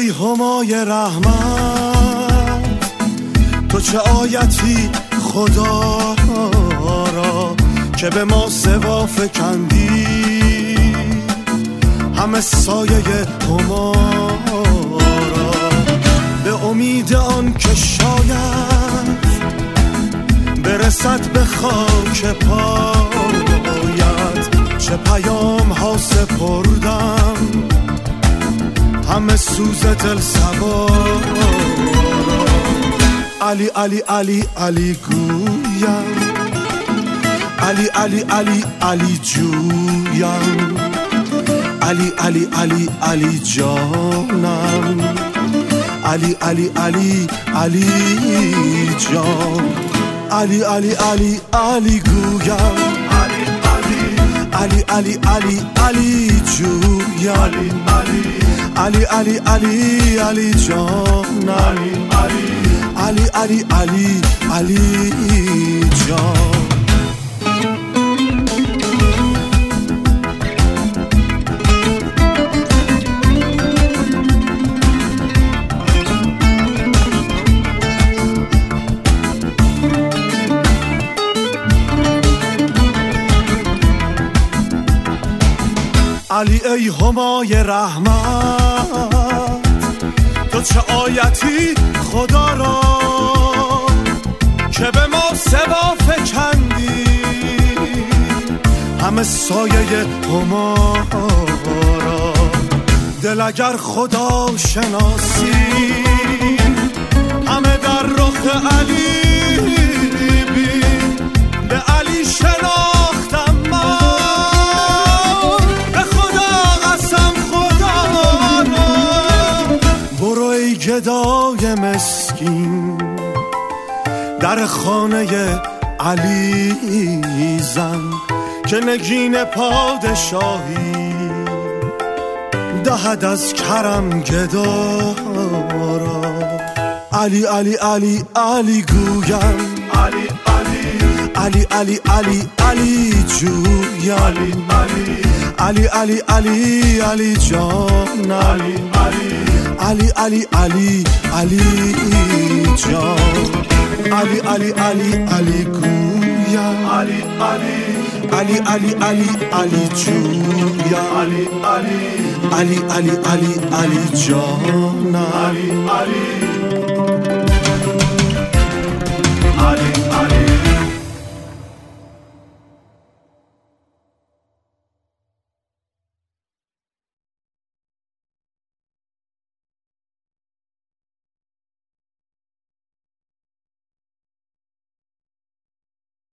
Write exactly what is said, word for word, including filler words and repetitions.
همای رحمت، تو چه آیتی خدا را که به ما سوا فکندی، همه سایه هما را به امید آن که شاید برسد به خاک پایت. چه پیام ها سپردم همه سوز دل سوار را. علی علی علی علی گویم، علی علی علی علی جویم، علی علی علی علی جانم، علی علی علی علی جان، علی علی علی علی گویم، علی علی علی علی جویم، علی علی علی علی جانم، علی علی علی علی جان. علی ای همای رحمت، تو چه آیتی خدا را که به ما سوا فکندی، همه سایه هما را. دل اگر خدا شناسی همه در رخ علی بین، به علی شناختم من، به خدا قسم خدا را. برو ای گدای مسکین در خانه علی زن، که نگین پادشاهی دهد از کرم گدا را. علی علی علی علی گویم، علی علی علی علی علی جویم، علی علی علی علی جانم، علی علی علی علی جان، علی علی علی علی گویم، علی علی علی علی علی جویم، علی علی علی علی علی جانم،